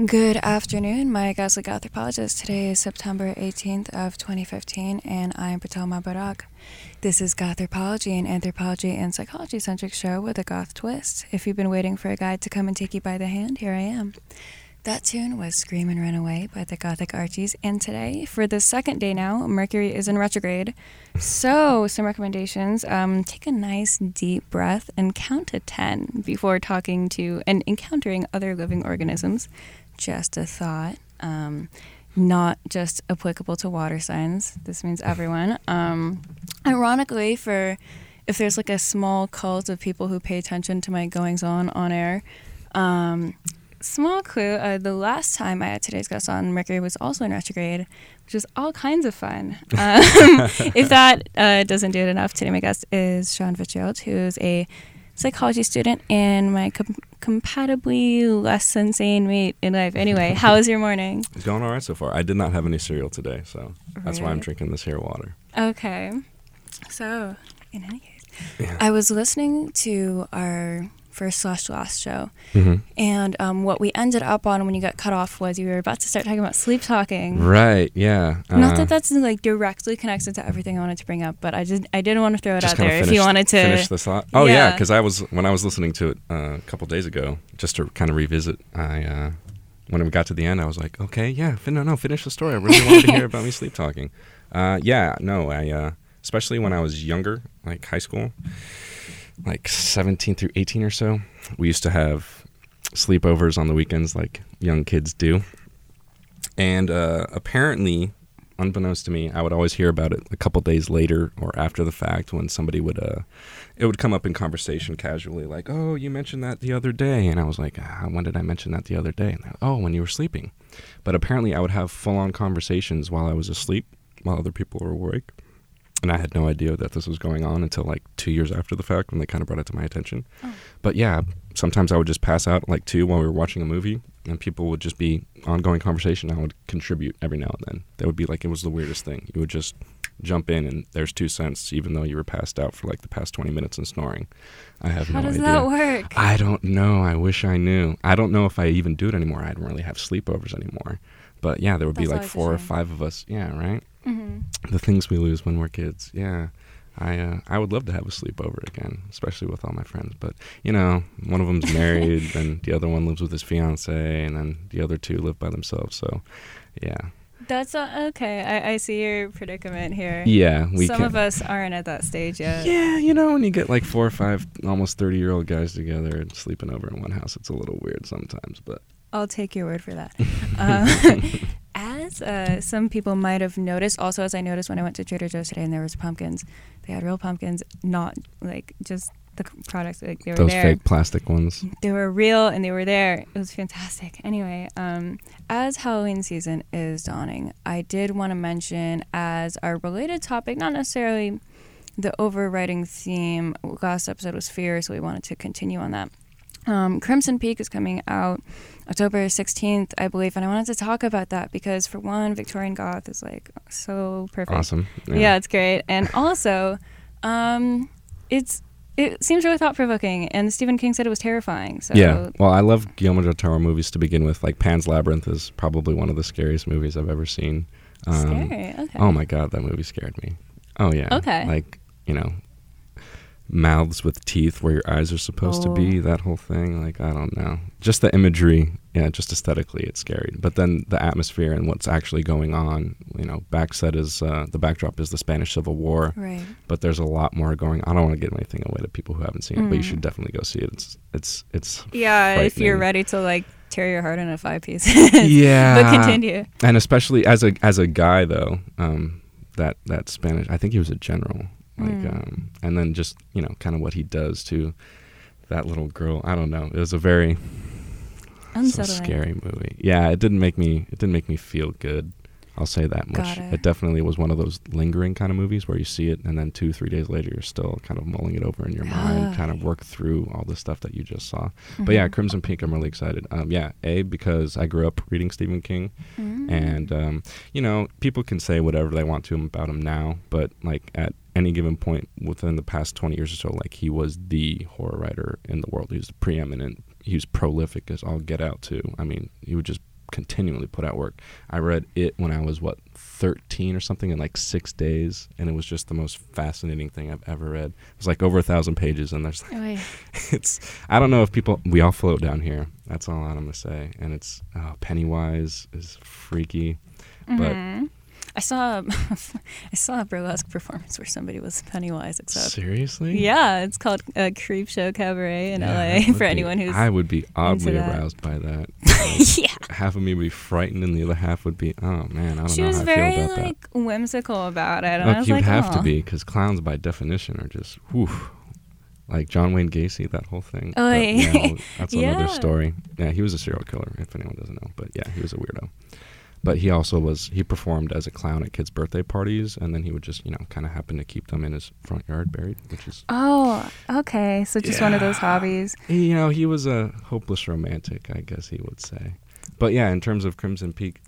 Good afternoon, my Gaslit Gothropologists. Today is September 18th of 2015, and I am Patel Mabarak. This is Gothropology, an anthropology and psychology-centric show with a goth twist. If you've been waiting for a guide to come and take you by the hand, here I am. That tune was Scream and Run Away by the Gothic Archies, and today, for the second day now, Mercury is in retrograde. So, some recommendations. Take a nice deep breath and count to 10 before talking to and encountering other living organisms. Just a thought. Not just applicable to water signs. This means everyone. Ironically, if there's like a small cult of people who pay attention to my goings-on air, small clue, the last time I had today's guest on, Mercury was also in retrograde, which is all kinds of fun. If that doesn't do it enough, today my guest is Sean Fitzgerald, who's a psychology student and my compatibly less insane mate in life. Anyway, how was your morning? It's going all right so far. I did not have any cereal today, so that's why I'm drinking this here water. Okay. So, in any case, I was listening to our first / last show, and what we ended up on when you got cut off was you were about to start talking about sleep talking. Right, yeah. Not that that's like directly connected to everything I wanted to bring up, but I didn't want to throw it out there if you wanted to finish the thought. Oh yeah, because when I was listening to it a couple days ago, just to kind of revisit, when we got to the end, I was like, okay, yeah, finish the story. I really wanted to hear about me sleep talking. Especially when I was younger, like high school, like 17 through 18 or so, we used to have sleepovers on the weekends like young kids do. And apparently, unbeknownst to me, I would always hear about it a couple days later or after the fact when somebody would, it would come up in conversation casually like, oh, you mentioned that the other day. And I was like, when did I mention that the other day? And oh, when you were sleeping. But apparently I would have full-on conversations while I was asleep, while other people were awake. And I had no idea that this was going on until like 2 years after the fact when they kind of brought it to my attention. Oh. But yeah, sometimes I would just pass out like 2 while we were watching a movie and people would just be ongoing conversation. I would contribute every now and then. That would be like, it was the weirdest thing. You would just jump in and there's 2 cents even though you were passed out for like the past 20 minutes and snoring. I have no idea. How does that work? I don't know. I wish I knew. I don't know if I even do it anymore. I don't really have sleepovers anymore. But yeah, there would be like 4 or 5 of us. Yeah, right? The things we lose when we're kids. Yeah, I would love to have a sleepover again, especially with all my friends. But one of them's married, and the other one lives with his fiance, and then the other 2 live by themselves. So, yeah. That's okay. I see your predicament here. Yeah, some of us aren't at that stage yet. Yeah, when you get like 4 or 5 almost 30-year-old guys together and sleeping over in one house, it's a little weird sometimes. But I'll take your word for that. As some people might have noticed, also as I noticed when I went to Trader Joe's today and there was pumpkins, they had real pumpkins, not like just the products, like they were those there. Fake plastic ones. They were real and they were there. It was fantastic. Anyway, as Halloween season is dawning, I did want to mention as our related topic, not necessarily the overriding theme, last episode was fear, so we wanted to continue on that. Crimson Peak is coming out October 16th, I believe, and I wanted to talk about that because, for one, Victorian Goth is like so perfect. Awesome. Yeah, it's great, and also, it seems really thought-provoking, and Stephen King said it was terrifying. So yeah, well, I love Guillermo del Toro movies to begin with. Like Pan's Labyrinth is probably one of the scariest movies I've ever seen. Scary. Okay. Oh my God, that movie scared me. Oh yeah. Okay. Like mouths with teeth where your eyes are supposed to be, that whole thing, like I don't know, just the imagery, just aesthetically it's scary, but then the atmosphere and what's actually going on, the backdrop is the Spanish Civil War, right? But there's a lot more going. I don't want to give anything away to people who haven't seen it, but you should definitely go see it. It's if you're ready to like tear your heart into 5 pieces. Yeah. But continue. And especially as a guy though, that Spanish, I think he was a general. And then just, kind of what he does to that little girl. I don't know. It was a very scary movie. Yeah, it didn't make me feel good. I'll say that much. It definitely was one of those lingering kind of movies where you see it and then 2-3 days later you're still kind of mulling it over in your mind, kind of work through all the stuff that you just saw. But yeah, Crimson Peak, I'm really excited. Because I grew up reading Stephen King, and people can say whatever they want to about him now, but like at any given point within the past 20 years or so, like he was the horror writer in the world. He was preeminent. He was prolific as all get out too. I mean, he would just continually put out work. I read it when I was 13 or something in like 6 days, and it was just the most fascinating thing I've ever read. It was like over 1,000 pages, and there's I don't know if we all float down here. That's all I'm gonna say. And it's Pennywise is freaky, but I saw a burlesque performance where somebody was Pennywise. Except seriously, yeah, it's called Creep Show Cabaret in LA for anyone who's. I would be oddly aroused by that. Yeah, half of me would be frightened, and the other half would be, oh man, I don't know how I feel about that. She was very like whimsical about it. And I was you'd like, have to be, because clowns by definition are just whew. Like John Wayne Gacy, that whole thing. Oh, yeah, that's another story. Yeah, he was a serial killer, if anyone doesn't know. But yeah, he was a weirdo. But he also he performed as a clown at kids' birthday parties, and then he would just, kind of happen to keep them in his front yard buried, which is... Oh, okay. So just one of those hobbies. He was a hopeless romantic, I guess he would say. But yeah, in terms of Crimson Peak,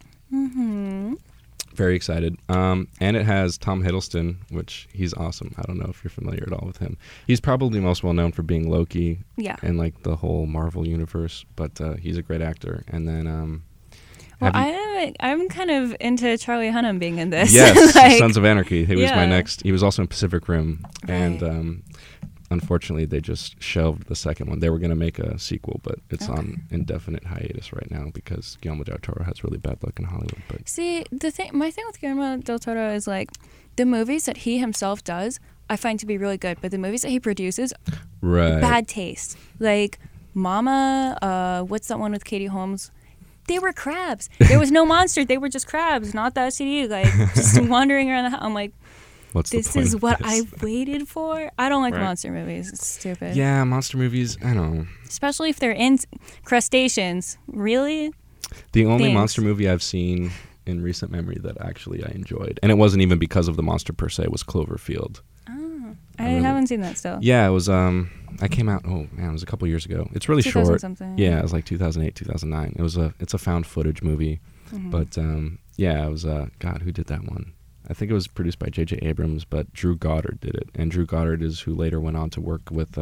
very excited. And it has Tom Hiddleston, which he's awesome. I don't know if you're familiar at all with him. He's probably most well known for being Loki in like the whole Marvel universe, but he's a great actor. And then... Well, I'm kind of into Charlie Hunnam being in this. Yes, Sons of Anarchy. He was my next. He was also in Pacific Rim, and unfortunately, they just shelved the second one. They were going to make a sequel, but it's on indefinite hiatus right now because Guillermo del Toro has really bad luck in Hollywood. But see, my thing with Guillermo del Toro is like the movies that he himself does, I find to be really good, but the movies that he produces, bad taste. Like Mama, what's that one with Katie Holmes? They were crabs. There was no monster. They were just crabs, not the STD. Like, just wandering around the house. I'm like, this is what I waited for? I don't like monster movies. It's stupid. Yeah, monster movies, I don't know. Especially if they're in crustaceans. Really? The only monster movie I've seen in recent memory that actually I enjoyed, and it wasn't even because of the monster per se, was Cloverfield. Oh, I haven't seen that still. Yeah, it was... I came out. Oh man, it was a couple years ago. It's really short. Something. Yeah, it was like 2008, 2009. It's a found footage movie, but yeah, it was God, who did that one? I think it was produced by J.J. Abrams, but Drew Goddard did it, and Drew Goddard is who later went on to work with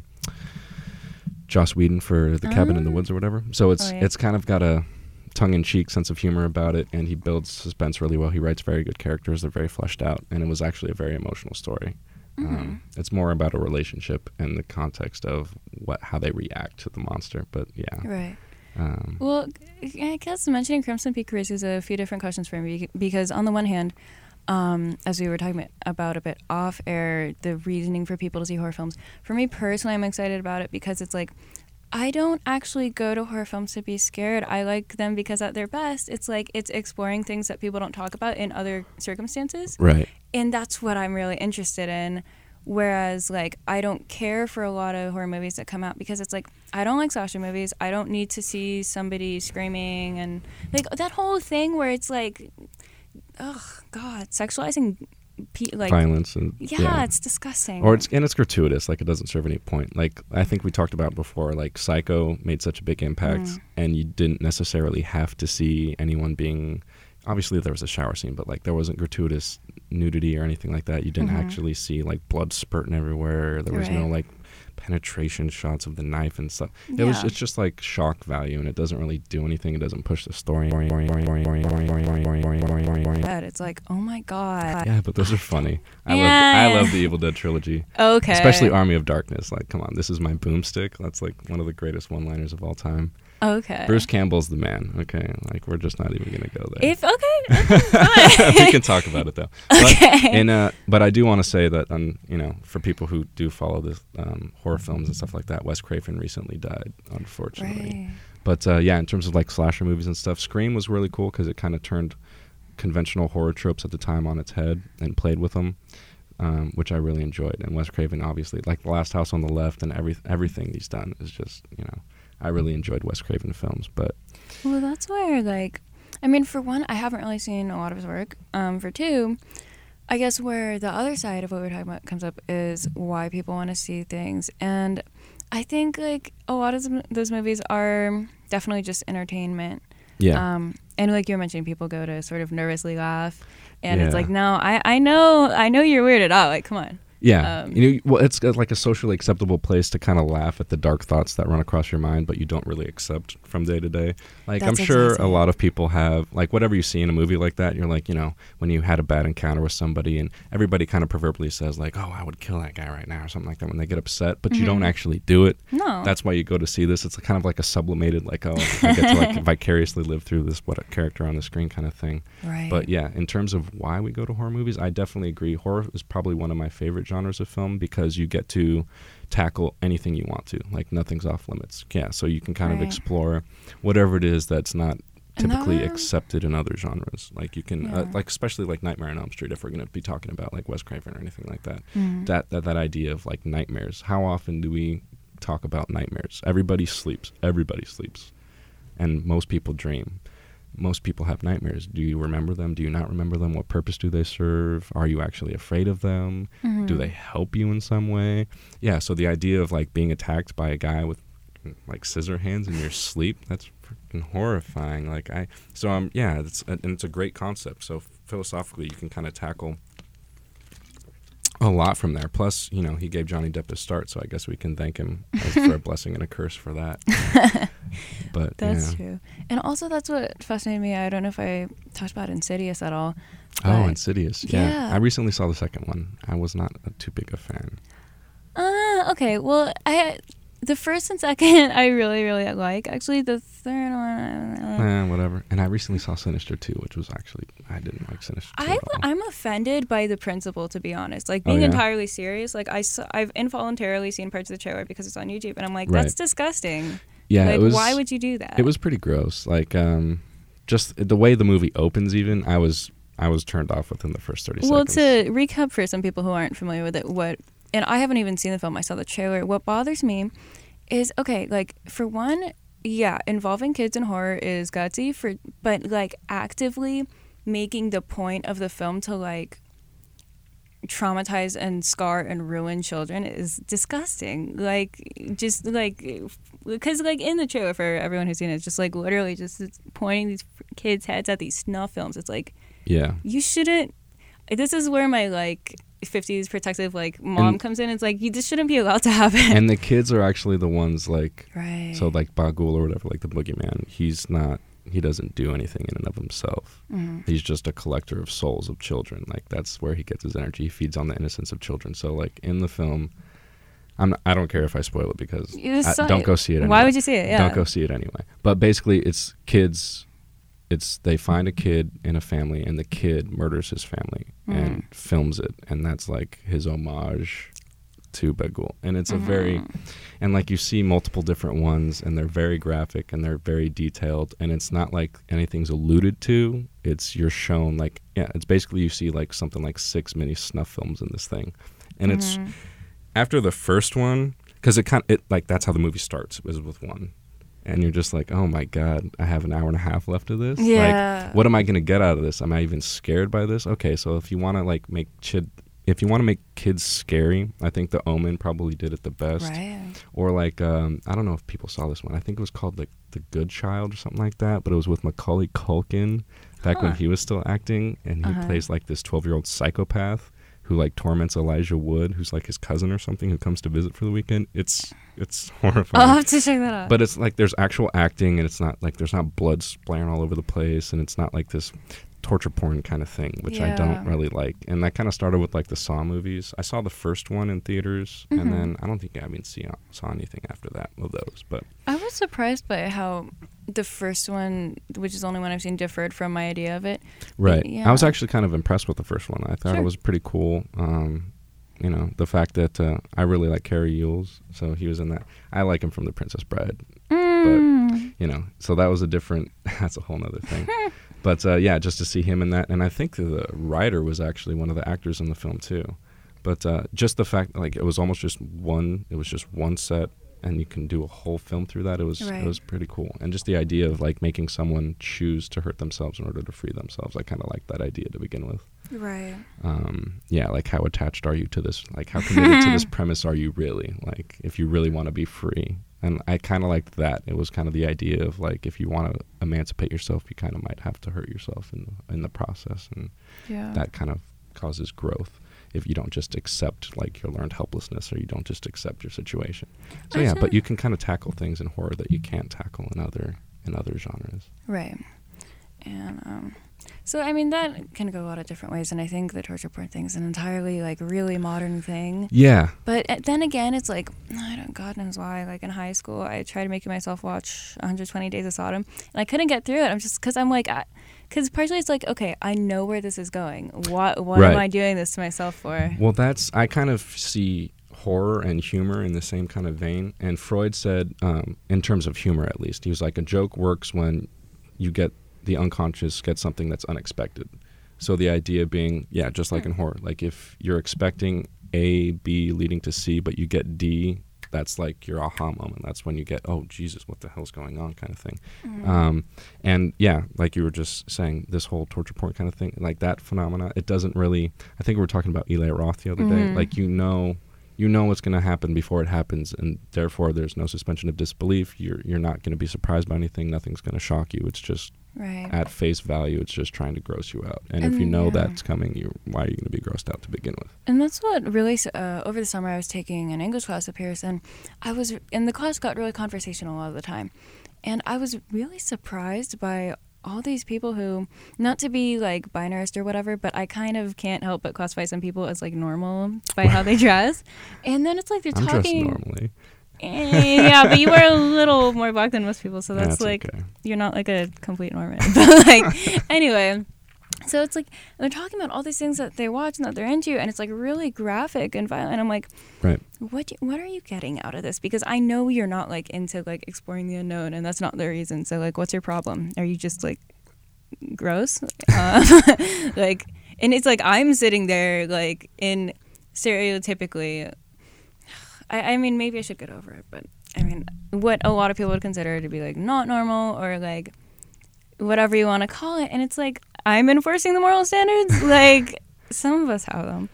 Joss Whedon for The Cabin in the Woods or whatever. So it's kind of got a tongue-in-cheek sense of humor about it, and he builds suspense really well. He writes very good characters. They're very fleshed out, and it was actually a very emotional story. It's more about a relationship and the context of how they react to the monster, but yeah. Right. Well, I guess mentioning Crimson Peak raises a few different questions for me because on the one hand, as we were talking about a bit off air, the reasoning for people to see horror films. For me personally, I'm excited about it because it's like, I don't actually go to horror films to be scared. I like them because at their best, it's like it's exploring things that people don't talk about in other circumstances. Right. And that's what I'm really interested in. Whereas, like, I don't care for a lot of horror movies that come out because it's like, I don't like slasher movies. I don't need to see somebody screaming and, like, that whole thing where it's like, oh, God, sexualizing violence and it's disgusting. Or it's gratuitous, like it doesn't serve any point. Like I think we talked about before, like Psycho made such a big impact, and you didn't necessarily have to see anyone being. Obviously, there was a shower scene, but like there wasn't gratuitous nudity or anything like that. You didn't actually see like blood spurting everywhere. There was no like penetration shots of the knife and stuff. It's just like shock value, and it doesn't really do anything. It doesn't push the story. It's like, oh my God. Yeah, but those are funny. I love the Evil Dead trilogy. Okay. Especially Army of Darkness. Like, come on, this is my boomstick. That's like one of the greatest one-liners of all time. Okay. Bruce Campbell's the man. Okay, like we're just not even gonna go there. We can talk about it though. But I do want to say that for people who do follow this horror films and stuff like that, Wes Craven recently died, unfortunately. Right. But in terms of like slasher movies and stuff, Scream was really cool because it kind of turned conventional horror tropes at the time on its head and played with them, which I really enjoyed. And Wes Craven, obviously, like The Last House on the Left and everything he's done is just I really enjoyed Wes Craven films, but... Well, that's where, like... I mean, for one, I haven't really seen a lot of his work. For two, I guess where the other side of what we're talking about comes up is why people want to see things. And I think, like, a lot of those movies are definitely just entertainment. Yeah. And like you were mentioning, people go to sort of nervously laugh. And it's like, no, I know you're weirded out. Like, come on. Yeah, well, it's like a socially acceptable place to kind of laugh at the dark thoughts that run across your mind, but you don't really accept from day to day. Like, That's I'm sure exactly a it. lot of people have, like, whatever you see in a movie like that, you're like, when you had a bad encounter with somebody, and everybody kind of proverbially says, like, oh, I would kill that guy right now, or something like that when they get upset, but you don't actually do it. No. That's why you go to see this. It's kind of like a sublimated, like, oh, I get to like vicariously live through this, what a character on the screen kind of thing. Right. But yeah, in terms of why we go to horror movies, I definitely agree. Horror is probably one of my favorite genres of film because you get to tackle anything you want to. Like, nothing's off limits. Yeah, so you can kind of explore whatever it is that's not typically accepted in other genres. Like, you can, like, especially like Nightmare on Elm Street, if we're going to be talking about like Wes Craven or anything like that. That idea of like nightmares. How often do we talk about nightmares? Everybody sleeps. And most people dream. Most people have nightmares. Do you remember them? Do you not remember them? What purpose do they serve? Are you actually afraid of them? Do they help you in some way? Yeah, so the idea of like being attacked by a guy with like scissor hands in your sleep, that's freaking horrifying. Like, it's a great concept. So philosophically, you can kind of tackle a lot from there. Plus, he gave Johnny Depp his start, so I guess we can thank him for a blessing and a curse for that. But that's true. And also, that's what fascinated me. I don't know if I talked about Insidious at all. Oh, Insidious. Yeah. I recently saw the second one. I was not too big a fan. Okay. Well, the first and second I really, really like. Actually, the third one, whatever. And I recently saw Sinister 2, which was actually, I didn't like Sinister 2 at all. I'm offended by the principle, to be honest. Like, being entirely serious, like, I've involuntarily seen parts of the trailer because it's on YouTube, and I'm like, that's disgusting. Yeah, like, why would you do that? It was pretty gross. Like, just the way the movie opens, even I was turned off within the first 30 seconds. Well, to recap for some people who aren't familiar with it, and I haven't even seen the film, I saw the trailer. What bothers me is, okay, like, for one, yeah, involving kids in horror is gutsy, but like, actively making the point of the film to like traumatize and scar and ruin children is disgusting. Like, just like, because like in the trailer, for everyone who's seen it, it's just like literally just pointing these kids' heads at these snuff films. It's like, yeah, you shouldn't. This is where my like 50s protective like mom comes in. It's like, this shouldn't be allowed to happen. And the kids are actually the ones like, right. So like Bagul or whatever, like the boogeyman, he doesn't do anything in and of himself. He's just a collector of souls of children. Like, that's where he gets his energy. He feeds on the innocence of children. So like in the film, I don't care if I spoil it because don't go see it anyway. Why would you see it? Yeah. Don't go see it anyway. But basically, it's kids. They find a kid in a family, and the kid murders his family and films it, and that's like his homage to Bagul. And it's a very, and like you see multiple different ones, and they're very graphic and they're very detailed, and it's not like anything's alluded to. You're shown like, it's basically you see like something like 6 mini snuff films in this thing, and it's after the first one, because it like that's how the movie starts, is with one. And you're just like, oh my God, I have an hour and a half left of this. Yeah. Like, what am I going to get out of this? Am I even scared by this? Okay, so if you want to like make kids scary, I think The Omen probably did it the best. Right. Or like, I don't know if people saw this one. I think it was called like The Good Child or something like that. But it was with Macaulay Culkin back when he was still acting, and he plays like this 12-year-old psychopath who like torments Elijah Wood, who's like his cousin or something, who comes to visit for the weekend. It's horrifying. I'll have to check that out. But it's like there's actual acting, and it's not like there's not blood splattering all over the place, and it's not like this torture porn kind of thing, which I don't really like. And that kind of started with like the Saw movies. I saw the first one in theaters, and then I don't think I even saw anything after that of those. But I was surprised by how the first one, which is the only one I've seen, differed from my idea of it. Right. Yeah. I was actually kind of impressed with the first one. I thought it was pretty cool. The fact that I really like Cary Elwes, so he was in that. I like him from The Princess Bride, but so that was a different. That's a whole nother thing. But just to see him in that, and I think the writer was actually one of the actors in the film too. But just the fact, like, it was almost just one. It was just one set, and you can do a whole film through that. It was pretty cool, and just the idea of like making someone choose to hurt themselves in order to free themselves. I kind of like that idea to begin with. Right. Like, how attached are you to this? Like, how committed to this premise are you really? Like, if you really want to be free. And I kind of liked that. It was kind of the idea of like, if you want to emancipate yourself, you kind of might have to hurt yourself in the process, and that kind of causes growth. if you don't just accept like your learned helplessness, or you don't just accept your situation. So yeah, but you can kind of tackle things in horror that you can't tackle in other genres. Right. And so I mean that can go a lot of different ways, and I think the torture porn thing is an entirely like really modern thing. Yeah. But then again, it's like God knows why. Like in high school, I tried making myself watch 120 Days of Sodom, and I couldn't get through it. I'm just because I'm like, because partially it's like, okay, I know where this is going. What Right. am I doing this to myself for? Well, I kind of see horror and humor in the same kind of vein. And Freud said, in terms of humor at least, he was like, a joke works when you get the unconscious get something that's unexpected. So the idea being, yeah, just like in horror, like if you're expecting A, B leading to C, but you get D, that's like your aha moment. That's when you get, oh, Jesus, what the hell's going on kind of thing. And yeah, like you were just saying, this whole torture porn kind of thing, like that phenomena, it doesn't really, I think we were talking about Eli Roth the other day, like you know what's going to happen before it happens, and therefore there's no suspension of disbelief. You're not going to be surprised by anything. Nothing's going to shock you. It's just at face value, it's just trying to gross you out. And if you know that's coming, why are you going to be grossed out to begin with? And that's what really, over the summer I was taking an English class up here, and the class got really conversational a lot of the time. And I was really surprised by all these people who, not to be like binarist or whatever, but I kind of can't help but classify some people as like normal by how they dress. And then it's like they're I'm talking. dressed normally. Yeah, but you wear a little more black than most people, so that's like okay. You're not like a complete Norman. But like anyway, so it's like they're talking about all these things that they watch and that they're into, and it's like really graphic and violent. And I'm like, right. What are you getting out of this? Because I know you're not like into like exploring the unknown, and that's not the reason. So like, what's your problem? Are you just like gross? Like, and it's like I'm sitting there like in stereotypically. I mean, maybe I should get over it, but I mean, what a lot of people would consider to be like not normal or like whatever you want to call it, and it's like I'm enforcing the moral standards. Like some of us have them,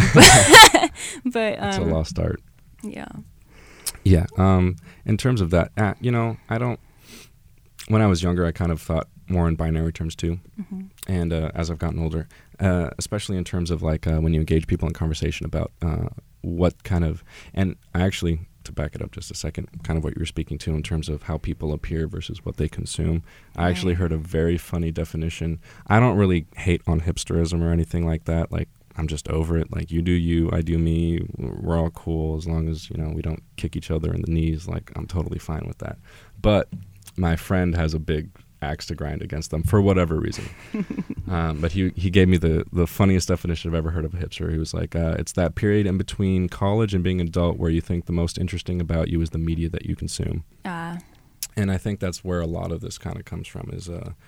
but it's a lost art. Yeah. Yeah. In terms of that, I don't. When I was younger, I kind of thought more in binary terms too, and as I've gotten older, especially in terms of like when you engage people in conversation about what kind of, and I actually, to back it up just a second, kind of what you were speaking to in terms of how people appear versus what they consume. I actually heard a very funny definition. I don't really hate on hipsterism or anything like that. Like, I'm just over it. Like, you do you, I do me. We're all cool as long as, we don't kick each other in the knees. Like, I'm totally fine with that. But my friend has a big axe to grind against them for whatever reason. But he gave me the funniest definition I've ever heard of a hipster. He was like, it's that period in between college and being an adult where you think the most interesting about you is the media that you consume. And I think that's where a lot of this kind of comes from is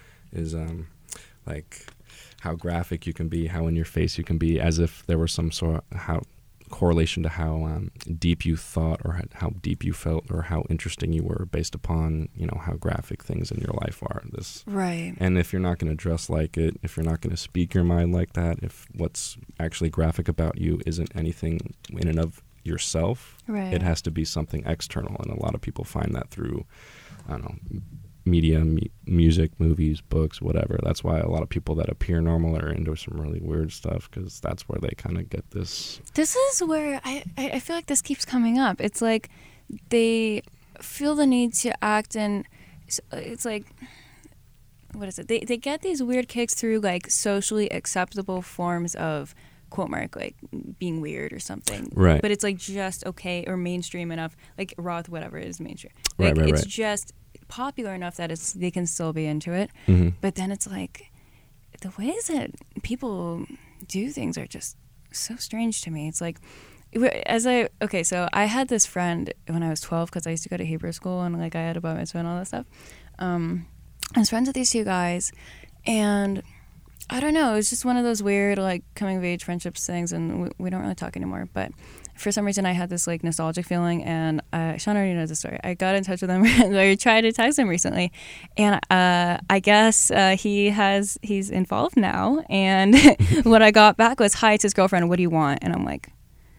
like how graphic you can be, how in your face you can be, as if there were some sort of correlation to how deep you thought or how deep you felt or how interesting you were based upon how graphic things in your life are. Right. And if you're not going to dress like it, if you're not going to speak your mind like that, if what's actually graphic about you isn't anything in and of yourself, it has to be something external. And a lot of people find that through, I don't know, media, music, movies, books, whatever. That's why a lot of people that appear normal are into some really weird stuff, because that's where they kind of get this. This is where I feel like this keeps coming up. It's like they feel the need to act, and it's like, what is it? They get these weird kicks through like socially acceptable forms of quote mark like being weird or something. Right. But it's like just okay or mainstream enough, like Roth, whatever it is mainstream. Like it's just popular enough that they can still be into it. But then it's like the ways that people do things are just so strange to me. It's like so I had this friend when I was 12, because I used to go to Hebrew school, and like I had a bar mitzvah and all that stuff. I was friends with these two guys, and I don't know, it was just one of those weird like coming of age friendships things, and we don't really talk anymore. But for some reason I had this like nostalgic feeling, and Sean already knows the story. I got in touch with him I tried to text him recently, and I guess he's involved now, and what I got back was, hi, it's his girlfriend, what do you want? And I'm like,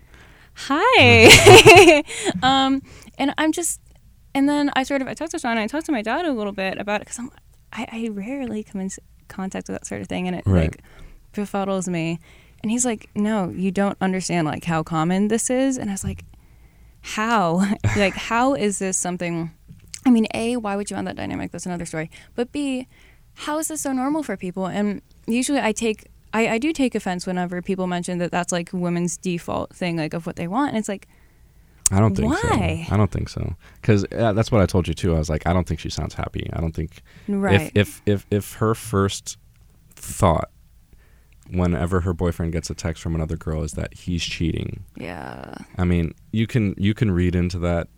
hi. And I'm just, and then I talked to Sean, and I talked to my dad a little bit about it, because I rarely come in contact with that sort of thing, and it like befuddles me. And he's like, no, you don't understand like how common this is. And I was like, how? Like, how is this something? I mean, A, why would you want that dynamic? That's another story. But B, how is this so normal for people? And usually I do take offense whenever people mention that that's like women's default thing, like of what they want. And it's like, I don't think why? so. I don't think so. Because that's what I told you too. I was like, I don't think she sounds happy. I don't think. Right. If her first thought, whenever her boyfriend gets a text from another girl, is that he's cheating. Yeah. I mean, you can read into that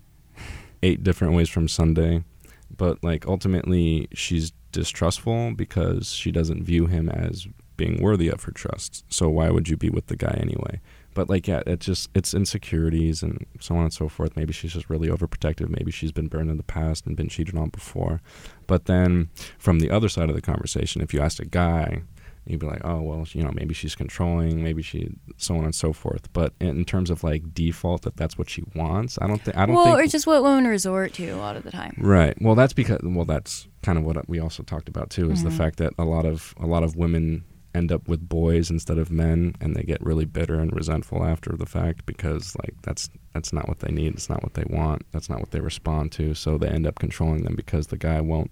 8 different ways from Sunday, but like ultimately she's distrustful because she doesn't view him as being worthy of her trust. So why would you be with the guy anyway? But like, yeah, it's insecurities and so on and so forth. Maybe she's just really overprotective. Maybe she's been burned in the past and been cheated on before. But then from the other side of the conversation, if you asked a guy, you'd be like, oh, well, you know, maybe she's controlling, maybe she, so on and so forth. But in terms of like default, that's what she wants, I don't think. Or just what women resort to a lot of the time. Right. Well, that's kind of what we also talked about too, is the fact that a lot of women end up with boys instead of men, and they get really bitter and resentful after the fact because like that's not what they need, it's not what they want, that's not what they respond to. So they end up controlling them because the guy won't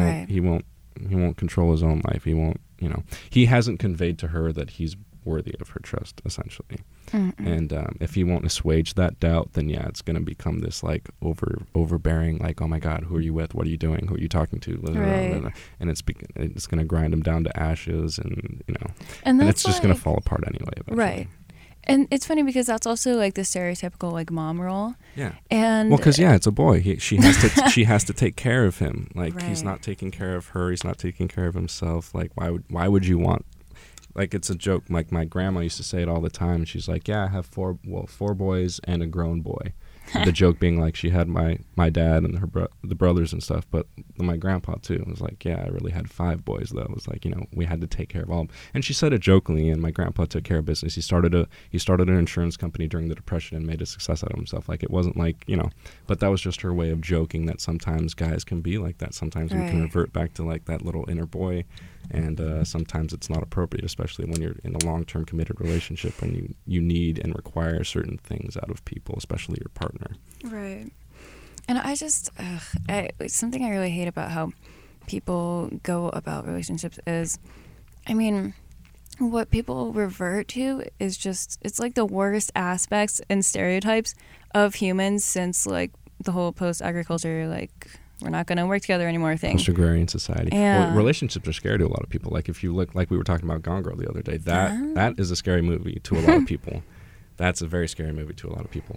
control his own life. He won't, you know, he hasn't conveyed to her that he's worthy of her trust, essentially. And if he won't assuage that doubt, then yeah, it's going to become this like overbearing, like, oh my God, who are you with? What are you doing? Who are you talking to? Right. And it's going to grind him down to ashes, and you know, and it's just going to fall apart anyway. Eventually. Right. And it's funny because that's also like the stereotypical like mom role. Yeah. And well, because yeah, it's a boy. She has to take care of him. Like right. He's not taking care of her. He's not taking care of himself. Like why would you want? Like, it's a joke. Like, my grandma used to say it all the time. She's like, yeah, I have four boys and a grown boy. The joke being like she had my dad and the brothers and stuff, but my grandpa too. It was like, yeah, I really had 5 boys though. It was like, you know, we had to take care of all of them. And she said it jokingly, and my grandpa took care of business. He started an insurance company during the Depression and made a success out of himself. Like, it wasn't like, you know, but that was just her way of joking that sometimes guys can be like that. Sometimes we can revert back to like that little inner boy. And sometimes it's not appropriate, especially when you're in a long-term committed relationship and you need and require certain things out of people, especially your partner. Right. And I just, something I really hate about how people go about relationships is, I mean, what people revert to is just, it's like the worst aspects and stereotypes of humans since like the whole post-agriculture, like, we're not going to work together anymore thing. Post-agrarian society. Yeah. Well, relationships are scary to a lot of people. Like, if you look, like we were talking about Gone Girl the other day, that is a scary movie to a lot of people. That's a very scary movie to a lot of people.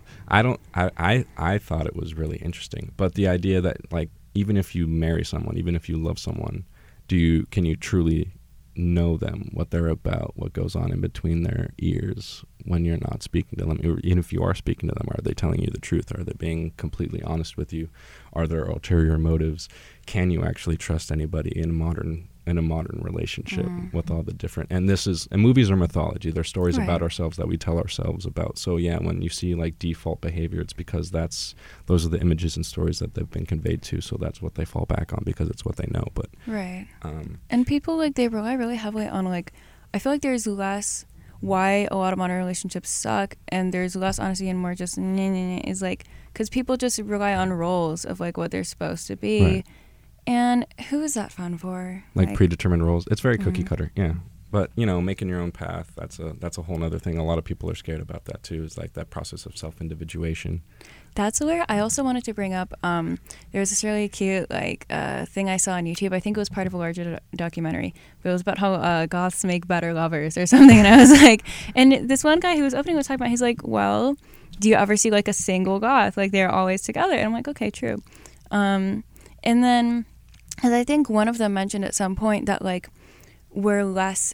I thought it was really interesting. But the idea that, like, even if you marry someone, even if you love someone, can you truly know them, what they're about, what goes on in between their ears when you're not speaking to them? Even if you are speaking to them, are they telling you the truth? Are they being completely honest with you? Are there ulterior motives? Can you actually trust anybody in a modern relationship with all the different, and movies are mythology. They're stories about ourselves that we tell ourselves about. So yeah, when you see like default behavior, it's because those are the images and stories that they've been conveyed to, so that's what they fall back on because it's what they know. But right. And people, like, they rely really heavily on, like, I feel like there's less why a lot of modern relationships suck, and there's less honesty and more just is like, because people just rely on roles of like what they're supposed to be. Right. And who is that fun for? Like predetermined roles. It's very cookie cutter, yeah. But, you know, making your own path, that's a whole other thing. A lot of people are scared about that too, is like that process of self-individuation. That's where I also wanted to bring up, there was this really cute like thing I saw on YouTube. I think it was part of a larger documentary, but it was about how goths make better lovers or something. And I was like, and this one guy who was opening was talking about, he's like, well, do you ever see like a single goth? Like, they're always together. And I'm like, okay, true. And then, because I think one of them mentioned at some point that like we're less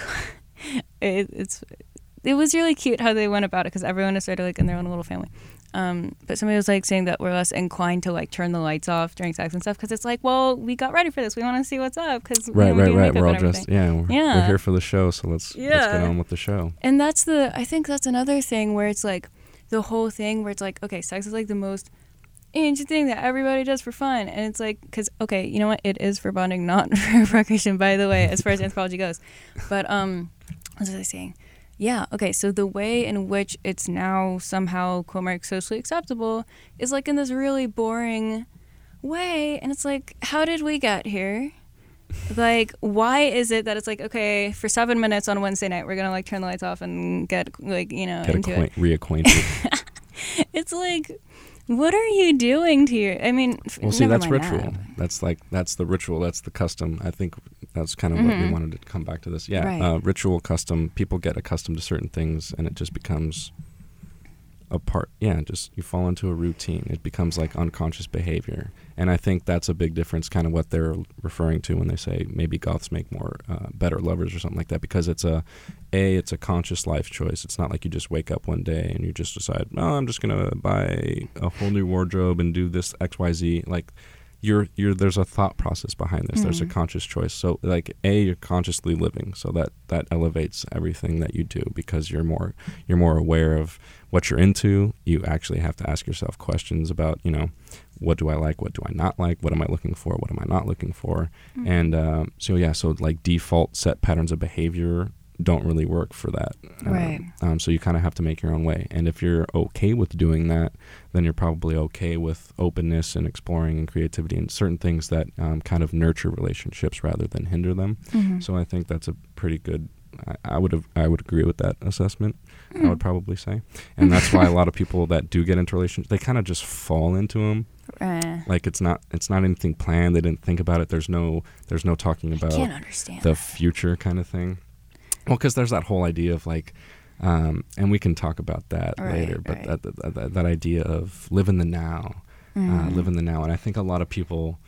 it was really cute how they went about it, because everyone is sort of like in their own little family. But somebody was like saying that we're less inclined to like turn the lights off during sex and stuff, because it's like, well, we got ready for this. We want to see what's up, because right. We're all dressed. We're here for the show, so let's get on with the show. And I think that's another thing where it's like the whole thing where it's like, okay, sex is like the most ancient thing that everybody does for fun, and it's like, because okay, you know what, it is for bonding, not for procreation, by the way, as far as anthropology goes. But what was I saying? Yeah, okay, so the way in which it's now somehow quote mark socially acceptable is like in this really boring way, and it's like, how did we get here? Like, why is it that it's like, okay, for 7 minutes on Wednesday night we're gonna like turn the lights off and get like, you know, Get into it. reacquainted. It's like, what are you doing to your, I mean, Well, see, never that's mind ritual. that. That's the ritual. That's the custom. I think that's kind of what we wanted to come back to this. Yeah, Right. Ritual, custom. People get accustomed to certain things, and it just becomes a part. Yeah, just you fall into a routine. It becomes like unconscious behavior, and I think that's a big difference. Kind of what they're referring to when they say maybe goths make more better lovers or something like that, because it's a conscious life choice. It's not like you just wake up one day and you just decide, oh, I'm just gonna buy a whole new wardrobe and do this XYZ. Like there's a thought process behind this. There's a conscious choice. So like you're consciously living, so that elevates everything that you do, because you're more aware of what you're into. You actually have to ask yourself questions about, you know, what do I like, what do I not like, what am I looking for, what am I not looking for. And so like default set patterns of behavior don't really work for that. Right. So you kind of have to make your own way. And if you're okay with doing that, then you're probably okay with openness and exploring and creativity and certain things that kind of nurture relationships rather than hinder them. So I think that's a pretty good, I would agree with that assessment. I would probably say. And that's why a lot of people that do get into relationships, they kind of just fall into them. Like it's not anything planned. They didn't think about it. There's no talking about I can't understand the that. future kind of thing. Well, because there's that whole idea of like, and we can talk about that later, but that idea of live in the now, live in the now. And I think a lot of people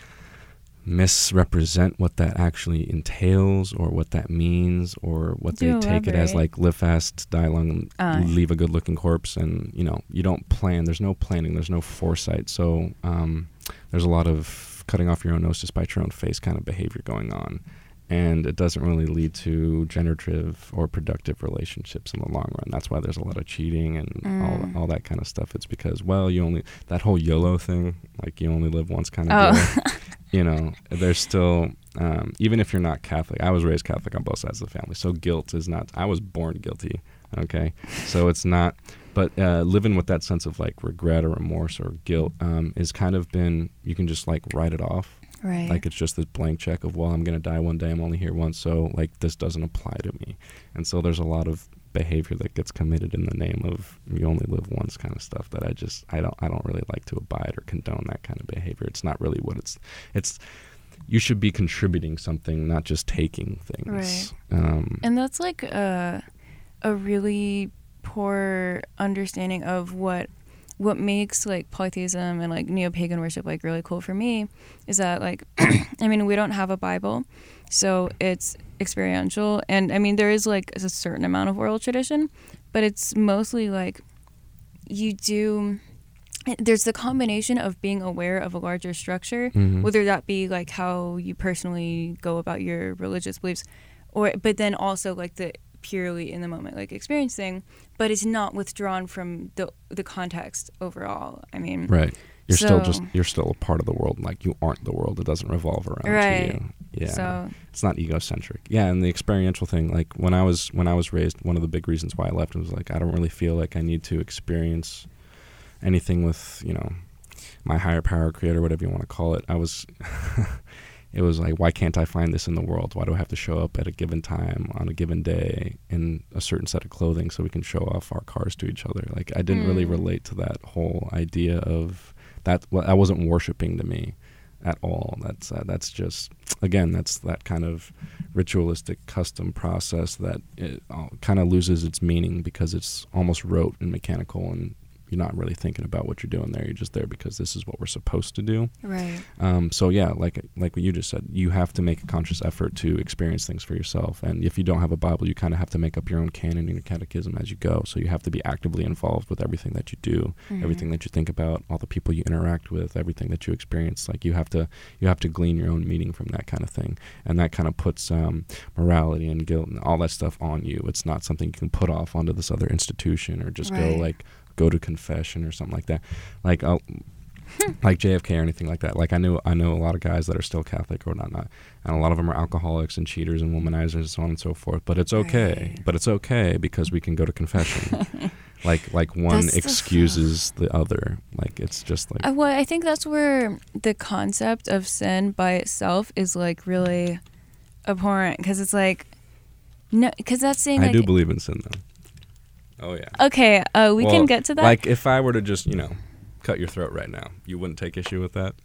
misrepresent what that actually entails or what that means or what they take it as, like live fast, die long, and leave a good looking corpse. And, you know, you don't plan. There's no planning. There's no foresight. So there's a lot of cutting off your own nose to spite your own face kind of behavior going on. And it doesn't really lead to generative or productive relationships in the long run. That's why there's a lot of cheating and all that kind of stuff. It's because, well, that whole YOLO thing, like you only live once kind of deal. You know, there's still, even if you're not Catholic, I was raised Catholic on both sides of the family. So guilt is not, I was born guilty. Okay. So it's not, but living with that sense of like regret or remorse or guilt is kind of been, you can just like write it off. Right. Like it's just this blank check of, well, I'm going to die one day. I'm only here once. So like this doesn't apply to me. And so there's a lot of behavior that gets committed in the name of you only live once kind of stuff that I don't really like to abide or condone that kind of behavior. It's not really what it's you should be contributing something, not just taking things. Right. And that's like a really poor understanding of what makes like polytheism and like neo-pagan worship like really cool for me is that like I mean, we don't have a Bible, so it's experiential, and I mean there is like a certain amount of oral tradition, but it's mostly like there's the combination of being aware of a larger structure, whether that be like how you personally go about your religious beliefs, but then also like the purely in the moment like experiencing, but it's not withdrawn from the context overall. I mean, right, you're still a part of the world. Like you aren't the world. It doesn't revolve around you. Yeah, so it's not egocentric. Yeah, and the experiential thing, like when I was raised, one of the big reasons why I left was like I don't really feel like I need to experience anything with, you know, my higher power, creator, whatever you want to call it. It was like, why can't I find this in the world? Why do I have to show up at a given time on a given day in a certain set of clothing so we can show off our cars to each other? Like, I didn't really relate to that whole idea of that. Well, that wasn't worshiping to me at all. That's just, again, that's that kind of ritualistic custom process that it kind of loses its meaning because it's almost rote and mechanical, and you're not really thinking about what you're doing there. You're just there because this is what we're supposed to do. Right. So yeah, like what you just said, you have to make a conscious effort to experience things for yourself. And if you don't have a Bible, you kind of have to make up your own canon and your catechism as you go. So you have to be actively involved with everything that you do, everything that you think about, all the people you interact with, everything that you experience. Like you have to glean your own meaning from that kind of thing. And that kind of puts morality and guilt and all that stuff on you. It's not something you can put off onto this other institution or just go to confession or something like that. Like like JFK or anything like that. Like I know a lot of guys that are still Catholic or not, and a lot of them are alcoholics and cheaters and womanizers and so on and so forth. But it's okay. Right. But it's okay because we can go to confession. like one That's excuses the other. Like it's just like Well, I think that's where the concept of sin by itself is like really abhorrent, because it's like, no, because that's saying I like, do believe in sin though. Oh yeah. okay, we Well, can get to that. Like if I were to just cut your throat right now, you wouldn't take issue with that.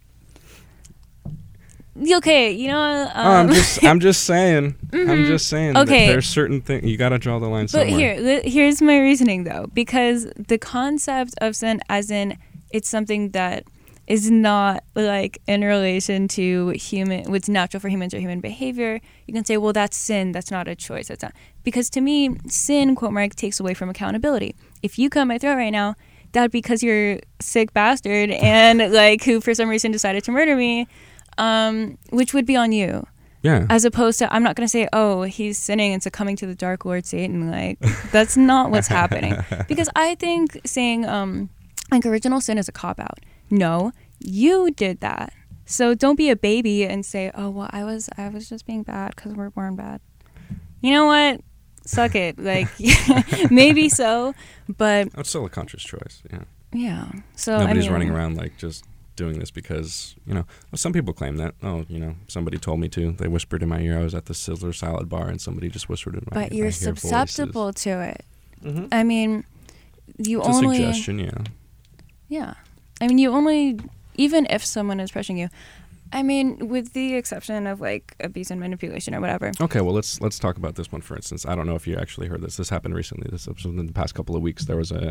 Okay, you know. I'm just saying. Mhm. I'm just saying. Okay. That there's certain things you got to draw the line But somewhere. here's my reasoning though, because the concept of sin, as in it's something that is not like in relation to what's natural for humans or human behavior, you can say, well, that's sin. That's not a choice. That's not, because to me, sin, quote mark, takes away from accountability. If you cut my throat right now, that'd be because you're a sick bastard and like who for some reason decided to murder me, which would be on you. Yeah. As opposed to, I'm not going to say, oh, he's sinning and succumbing to the dark lord Satan. Like, that's not what's happening. Because I think saying, like, original sin is a cop-out. No, you did that. So don't be a baby and say, oh, well, I was just being bad because we're born bad. You know what? Suck it. Like, maybe so, but... It's still a conscious choice, yeah. Yeah. So, Nobody's running around, like, just doing this because, some people claim that, somebody told me to. They whispered in my ear. I was at the Sizzler salad bar and somebody just whispered in my ear. But you're susceptible to it. Mm-hmm. I mean, It's a suggestion, yeah. Yeah. I mean, you only, even if someone is pressuring you, I mean, with the exception of like abuse and manipulation or whatever. Okay, well, let's talk about this one, for instance. I don't know if you actually heard this. This happened recently. This was in the past couple of weeks. There was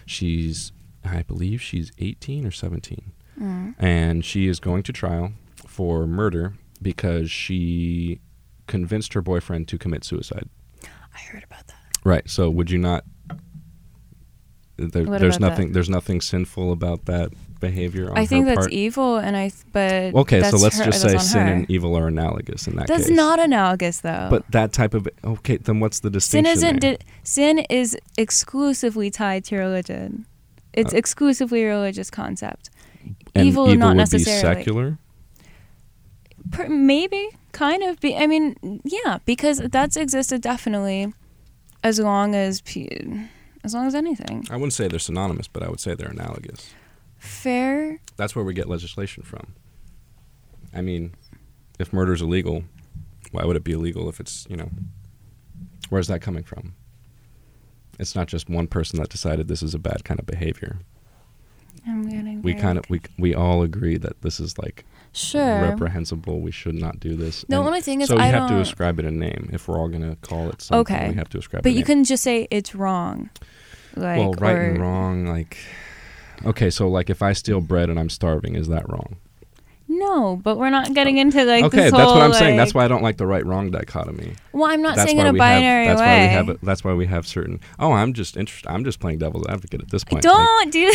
I believe she's 18 or 17. And she is going to trial for murder because she convinced her boyfriend to commit suicide. I heard about that. Right. So would you not... There's nothing sinful about that behavior on her part? I think that's evil, but okay, so let's just say sin and evil are analogous in that case. That's not analogous, though. But that type of... Okay, then what's the distinction? Sin is exclusively tied to religion. It's exclusively a religious concept. And evil not would necessarily. Be secular? Maybe, kind of. I mean, yeah, because that's existed definitely as long as anything. I wouldn't say they're synonymous, but I would say they're analogous. Fair. That's where we get legislation from. I mean, if murder is illegal, why would it be illegal if it's, where's that coming from? It's not just one person that decided this is a bad kind of behavior. We all agree that this is like reprehensible. We should not do this. The only thing is, so we have to ascribe it a name. If we're all going to call it something, we have to ascribe it a name. But you can just say it's wrong. Like, well, right and wrong, like... Okay, so like if I steal bread and I'm starving, is that wrong? No, but we're not getting into like okay, this whole, that's what I'm saying. That's why I don't like the right-wrong dichotomy. Well, I'm not saying in a binary way. That's why we have certain... Oh, I'm just interested. I'm just playing devil's advocate at this point. Don't do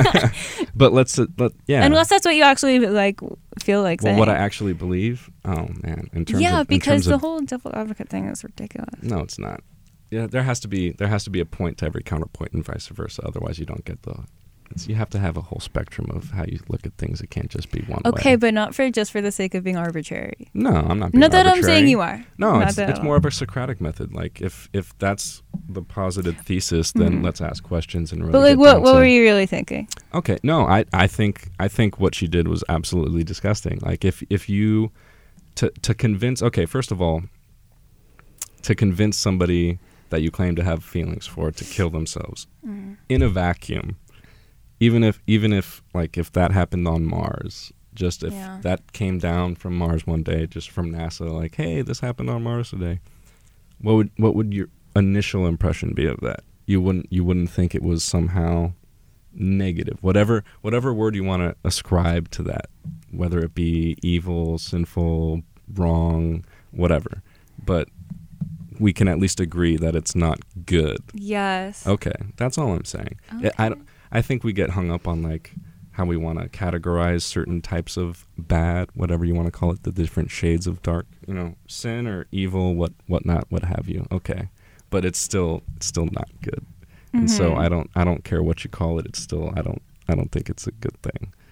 But yeah. Unless that's what you actually like feel like saying. What I actually believe? Oh, man. Because the whole devil's advocate thing is ridiculous. No, it's not. Yeah, there has to be a point to every counterpoint and vice versa. Otherwise, you don't get you have to have a whole spectrum of how you look at things. It can't just be one way. Okay, but not for the sake of being arbitrary. No, I'm not being Not that arbitrary. I'm saying you are. No, it's more of a Socratic method. Like if that's the positive thesis, then let's ask questions and really. But like, what were you really thinking? Okay, no, I think what she did was absolutely disgusting. Like if you to convince. Okay, first of all, to convince somebody that you claim to have feelings for to kill themselves in a vacuum. Even if like if that happened on Mars, just if that came down from Mars one day, just from NASA, like, hey, this happened on Mars today, what would your initial impression be of that? You wouldn't think it was somehow negative. Whatever word you want to ascribe to that, whether it be evil, sinful, wrong, whatever, but we can at least agree that it's not good. Yes. Okay, that's all I'm saying. Okay. I think we get hung up on like how we want to categorize certain types of bad, whatever you want to call it, the different shades of dark, sin or evil, whatnot, what have you. Okay, but it's still not good, and so I don't care what you call it. It's still I don't think it's a good thing.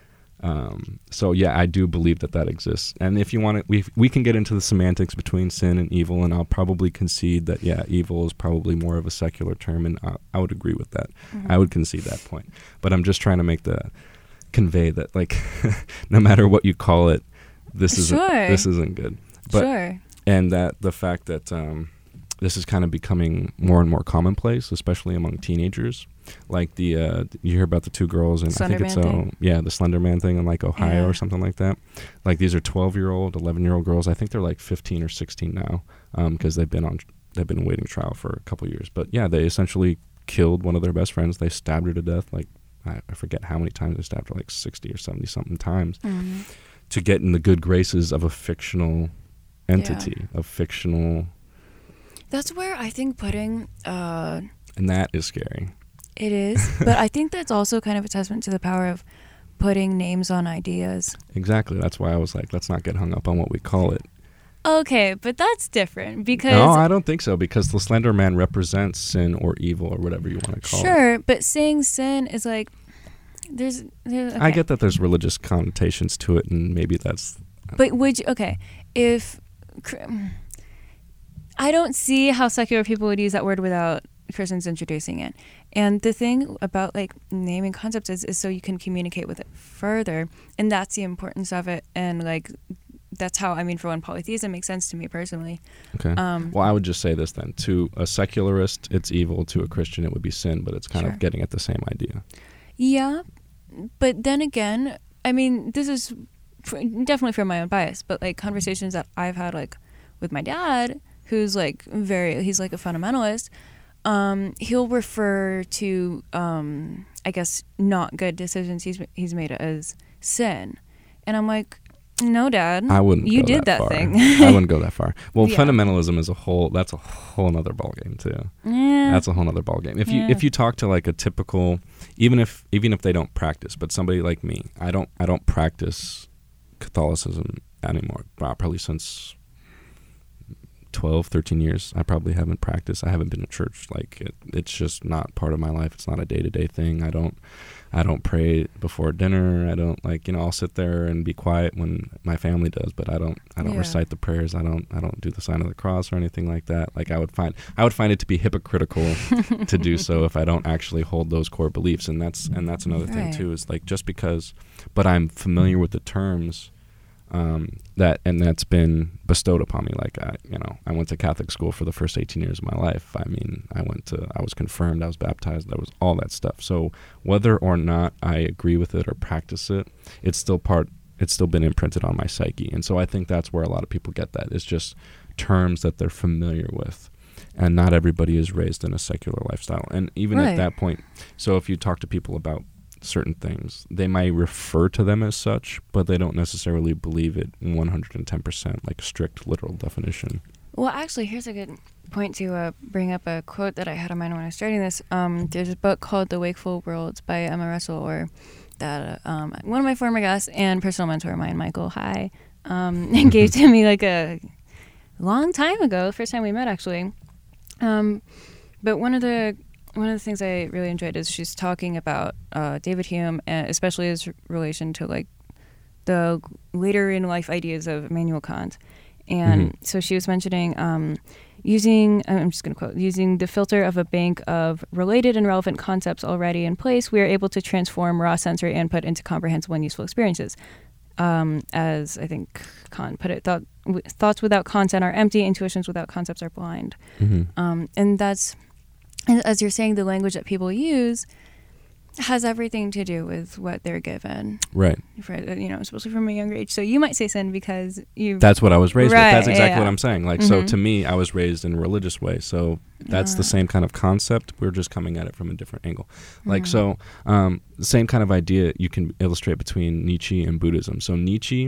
So yeah, I do believe that exists. And if you want to, we can get into the semantics between sin and evil, and I'll probably concede that, yeah, evil is probably more of a secular term, and I would agree with that. Mm-hmm. I would concede that point. But I'm just trying to convey that, like, no matter what you call it, this isn't good. But, sure. And that the fact that this is kind of becoming more and more commonplace, especially among teenagers. Like you hear about the two girls, and Slender I think Man the Slender Man thing in like Ohio or something like that. Like these are 12-year-old, 11-year-old girls. I think they're like 15 or 16 now, because they've been waiting trial for a couple years. But yeah, they essentially killed one of their best friends. They stabbed her to death. Like I forget how many times they stabbed her, like 60 or 70 something times, to get in the good graces of a fictional entity, of fictional. That's where I think putting. And that is scary. It is, but I think that's also kind of a testament to the power of putting names on ideas. Exactly. That's why I was like, let's not get hung up on what we call it. Okay, but that's different because... No, I don't think so, because the Slender Man represents sin or evil or whatever you want to call it. Sure, but saying sin is like... There's okay. I get that there's religious connotations to it, and maybe that's... But would you... Okay, if... I don't see how secular people would use that word without Christians introducing it. And the thing about like naming concepts is so you can communicate with it further, and that's the importance of it. And like that's how, I mean, for one, polytheism makes sense to me personally. Okay. Well, I would just say this then: to a secularist, it's evil; to a Christian, it would be sin. But it's kind of getting at the same idea. Yeah, but then again, I mean, this is definitely from my own bias, but like conversations that I've had like with my dad, who's like he's like a fundamentalist. He'll refer to, I guess, not good decisions he's made as sin, and I'm like, no, Dad, I wouldn't. You go did that far. thing. I wouldn't go that far. Well, Yeah. fundamentalism is that's a whole other ballgame too. Yeah. That's a whole other ballgame. If you talk to like a typical, even if they don't practice, but somebody like me, I don't practice Catholicism anymore. Probably since 12, 13 years. I probably haven't practiced. I haven't been to church. Like it's just not part of my life. It's not a day-to-day thing. I don't pray before dinner. I don't I'll sit there and be quiet when my family does, but I don't recite the prayers. I don't do the sign of the cross or anything like that. Like I would find it to be hypocritical to do so if I don't actually hold those core beliefs. And that's another thing too, is like just because, but I'm familiar with the terms that's been bestowed upon me. Like I went to Catholic school for the first 18 years of my life. I mean, I was confirmed, I was baptized, that was all that stuff. So whether or not I agree with it or practice it, it's still been imprinted on my psyche. And so I think that's where a lot of people get that. It's just terms that they're familiar with. And not everybody is raised in a secular lifestyle. And even at that point, so if you talk to people about certain things, they might refer to them as such, but they don't necessarily believe it 110%, like strict literal definition. Well, actually, here's a good point to bring up a quote that I had in mind when I was starting this. There's a book called The Wakeful World by Emma Russell, or that one of my former guests and personal mentor of mine, Michael, gave to me like a long time ago, the first time we met actually. But one of the things I really enjoyed is she's talking about David Hume, especially his relation to like the later in life ideas of Immanuel Kant. And so she was mentioning using the filter of a bank of related and relevant concepts already in place, we are able to transform raw sensory input into comprehensible and useful experiences. As I think Kant put it, thoughts without content are empty, intuitions without concepts are blind. And that's, as you're saying, the language that people use has everything to do with what they're given. Right. For, especially from a younger age. So you might say sin because you... That's what I was raised with. That's exactly what I'm saying. Like, so Mm-hmm. to me, I was raised in a religious way. So that's the same kind of concept. We're just coming at it from a different angle. Like, so the same kind of idea you can illustrate between Nietzsche and Buddhism. So Nietzsche,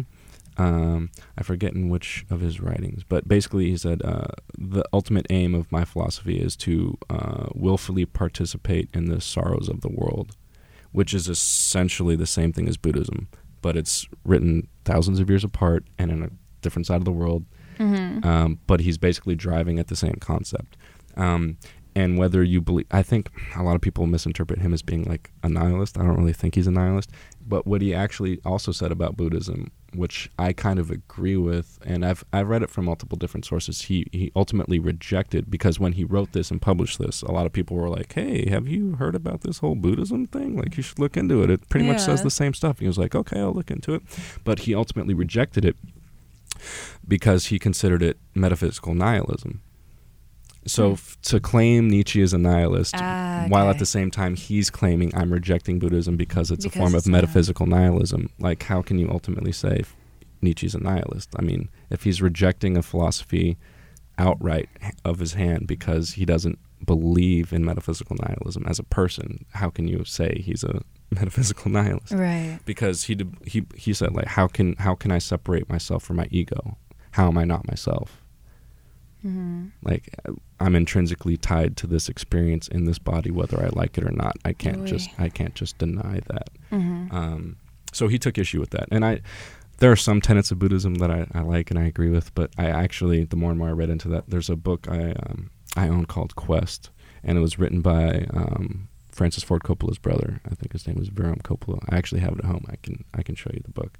I forget in which of his writings, but basically he said, the ultimate aim of my philosophy is to willfully participate in the sorrows of the world, which is essentially the same thing as Buddhism, but it's written thousands of years apart and in a different side of the world. But he's basically driving at the same concept. and whether you believe, I think a lot of people misinterpret him as being like a nihilist. I don't really think he's a nihilist. But what he actually also said about Buddhism, which I kind of agree with, and I've read it from multiple different sources, he ultimately rejected, because when he wrote this and published this, a lot of people were like, hey, have you heard about this whole Buddhism thing? Like, you should look into it. It pretty much says the same stuff. He was like, okay, I'll look into it. But he ultimately rejected it because he considered it metaphysical nihilism. So to claim Nietzsche as a nihilist, while at the same time he's claiming I'm rejecting Buddhism because it's a form of metaphysical nihilism, like how can you ultimately say Nietzsche's a nihilist? I mean, if he's rejecting a philosophy outright of his hand because he doesn't believe in metaphysical nihilism as a person, how can you say he's a metaphysical nihilist? Right. Because he said, like, how can I separate myself from my ego? How am I not myself? Mm-hmm. Like, I'm intrinsically tied to this experience in this body, whether I like it or not. I can't just deny that. Mm-hmm. So he took issue with that, and there are some tenets of Buddhism that I like and I agree with. But I actually, the more and more I read into that, there's a book I own called Quest, and it was written by Francis Ford Coppola's brother. I think his name was Viram Coppola. I actually have it at home. I can show you the book.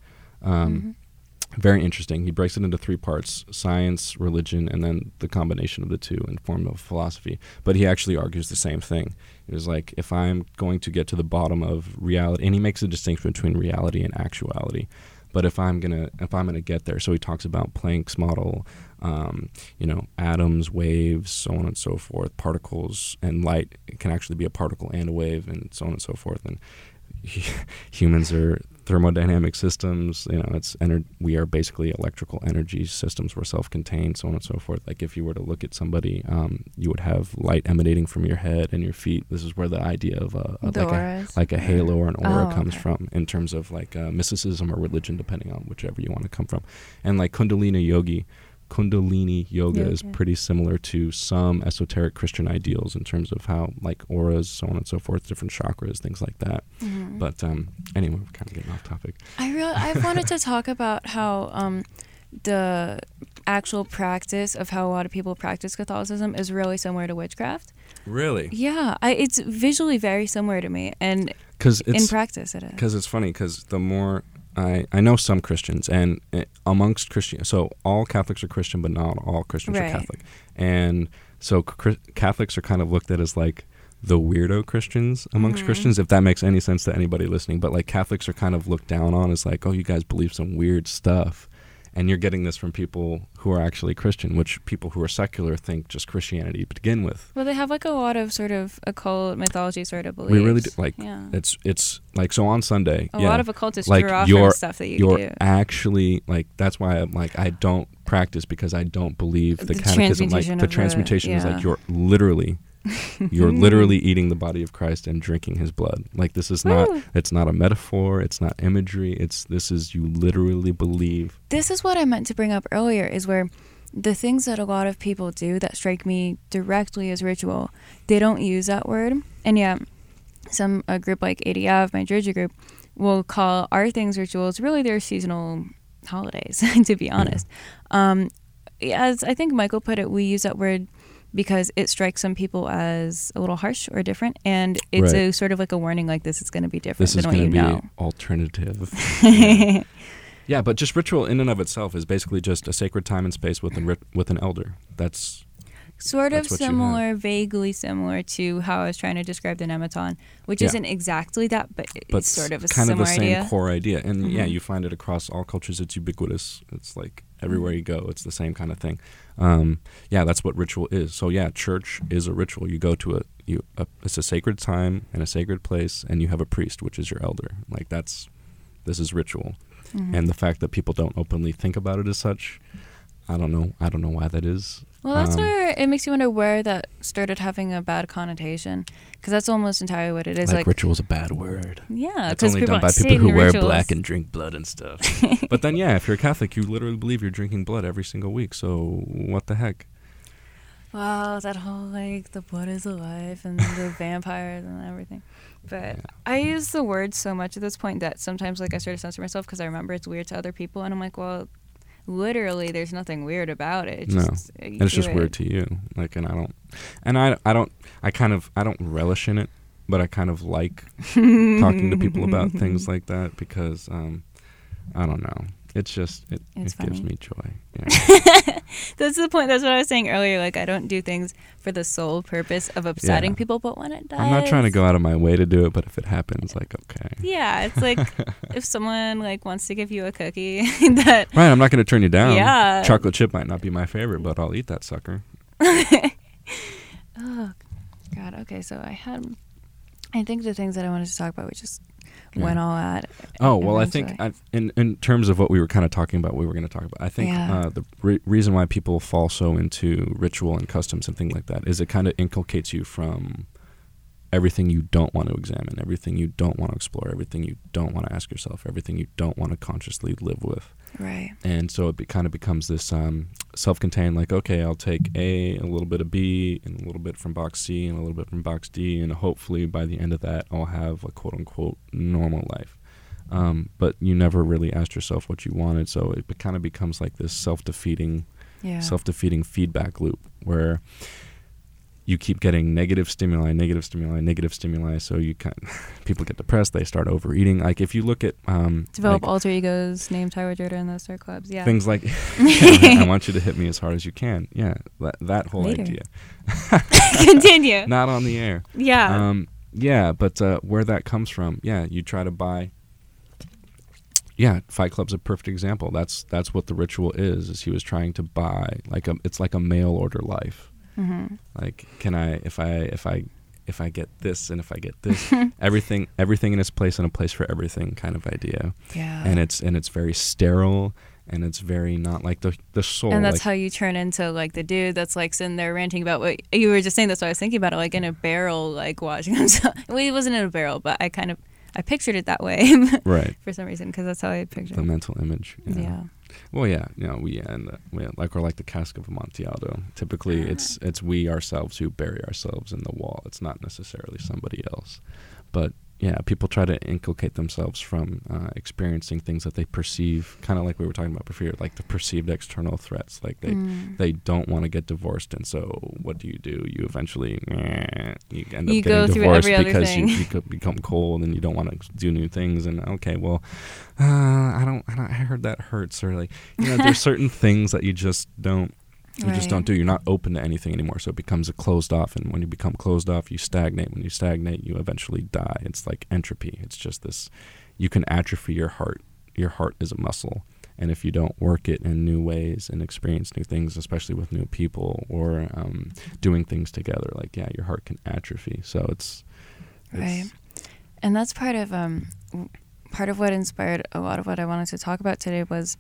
Very interesting. He breaks it into 3 parts: science, religion, and then the combination of the two in form of philosophy. But he actually argues the same thing. It was like, if I'm going to get to the bottom of reality, and he makes a distinction between reality and actuality. But if I'm gonna get there, so he talks about Planck's model, atoms, waves, so on and so forth, particles, and light. It can actually be a particle and a wave, and so on and so forth. And humans are thermodynamic systems. We are basically electrical energy systems. We're self-contained, so on and so forth. Like, if you were to look at somebody, you would have light emanating from your head and your feet. This is where the idea of a halo or an aura comes from, in terms of like mysticism or religion, depending on whichever you want to come from. And like Kundalini yoga is pretty similar to some esoteric Christian ideals in terms of how, like, auras, so on and so forth, different chakras, things like that. Mm-hmm. But anyway, we're kind of getting off topic. I wanted to talk about how the actual practice of how a lot of people practice Catholicism is really similar to witchcraft. Really? Yeah, it's visually very similar to me, and in practice it is. Because it's funny, because the more I know some Christians, and amongst Christians, so all Catholics are Christian, but not all Christians are Catholic. And so Catholics are kind of looked at as like the weirdo Christians amongst Christians, if that makes any sense to anybody listening. But like, Catholics are kind of looked down on as like, oh, you guys believe some weird stuff. And you're getting this from people who are actually Christian, which people who are secular think just Christianity to begin with. Well, they have like a lot of sort of occult mythology sort of beliefs. We really do. Like, it's like, so on Sunday, a lot of occultists draw from stuff that you do. Actually, like, that's why I'm like, I don't practice, because I don't the catechism. Like, the transmutation is like, you're literally eating the body of Christ and drinking his blood. Like, this is it's not a metaphor, it's not imagery, you literally believe. This is what I meant to bring up earlier, is where the things that a lot of people do that strike me directly as ritual, they don't use that word. And yet, a group like ADF, my Georgia group, will call our things rituals. Really, they're seasonal holidays, to be honest. As I think Michael put it, we use that word because it strikes some people as a little harsh or different, and it's a sort of like a warning, like, this is going to be different than what you know. This is going to be alternative. Yeah, but just ritual in and of itself is basically just a sacred time and space with an elder. That's sort of similar, vaguely similar to how I was trying to describe the Nematon, which isn't exactly that, but it's sort of a kind similar of the same idea. Core idea. And you find it across all cultures. It's ubiquitous. It's like everywhere you go, it's the same kind of thing. That's what ritual is. So church is a ritual. You go to it's a sacred time and a sacred place, and you have a priest, which is your elder. Like, this is ritual. And the fact that people don't openly think about it as such, I don't know why that is. Well, that's where it makes you wonder where that started having a bad connotation, because that's almost entirely what it is. Like ritual's a bad word. Yeah, it's only done by people who wear black and drink blood and stuff. But then, if you're a Catholic, you literally believe you're drinking blood every single week. So what the heck? Wow, that whole like the blood is alive and the vampires and everything. But I use the word so much at this point that sometimes like I start to censor myself because I remember it's weird to other people, and I'm like, well, literally there's nothing weird about it. It's just weird to you. Like, and I don't relish in it, but I kind of like talking to people about things like that because, I don't know. It's just, it gives me joy. Yeah. That's the point. That's what I was saying earlier. Like, I don't do things for the sole purpose of upsetting people, but when it does. I'm not trying to go out of my way to do it, but if it happens, like, okay. Yeah, it's like if someone like wants to give you a cookie that. Right, I'm not going to turn you down. Yeah. Chocolate chip might not be my favorite, but I'll eat that sucker. Oh, God. Okay, so I think the things that I wanted to talk about, we just went all at. Oh, well, I think in terms of what we were kind of talking about, I think the reason why people fall so into ritual and customs and things like that is it kind of inculcates you from everything you don't want to examine, everything you don't want to explore, everything you don't want to ask yourself, everything you don't want to consciously live with. Right. And so it kind of becomes this self-contained, like, okay, I'll take a little bit of B, and a little bit from box C, and a little bit from box D, and hopefully by the end of that, I'll have a quote-unquote normal life. But you never really asked yourself what you wanted, so it kind of becomes like this self-defeating feedback loop where you keep getting negative stimuli, so people get depressed, they start overeating. Like if you look at develop alter egos, name Tyler Jordan, and those start clubs. Yeah, things like I want you to hit me as hard as you can. Yeah, that whole idea. Continue. Not on the air. Yeah. But where that comes from, you try to buy. Yeah, Fight Club's a perfect example. That's what the ritual is he was trying to buy it's like a mail order life. Mm-hmm. Like, can I, if I get this and if I get this, everything in its place and a place for everything kind of idea. Yeah. And it's very sterile and it's very not like the soul. And that's how you turn into like the dude that's like sitting there ranting about what you were just saying. That's what I was thinking about it, like in a barrel, like watching himself. Well, he wasn't in a barrel, but I pictured it that way. Right. For some reason, because that's how I pictured the it. mental image. Yeah. Well, we like the cask of Amontillado. Typically, it's we ourselves who bury ourselves in the wall. It's not necessarily somebody else, but people try to inculcate themselves from experiencing things that they perceive, kind of like we were talking about before, like the perceived external threats. Like they don't want to get divorced, and so what do? You eventually you end up getting divorced because you become cold and you don't want to do new things. And okay, well, I heard that hurts, or like there's certain things that you just don't. You just don't do. You're not open to anything anymore, so it becomes a closed off. And when you become closed off, you stagnate. When you stagnate, you eventually die. It's like entropy. It's just this. You can atrophy your heart. Your heart is a muscle, and if you don't work it in new ways and experience new things, especially with new people or doing things together, your heart can atrophy. So it's right. And that's part of what inspired a lot of what I wanted to talk about today was.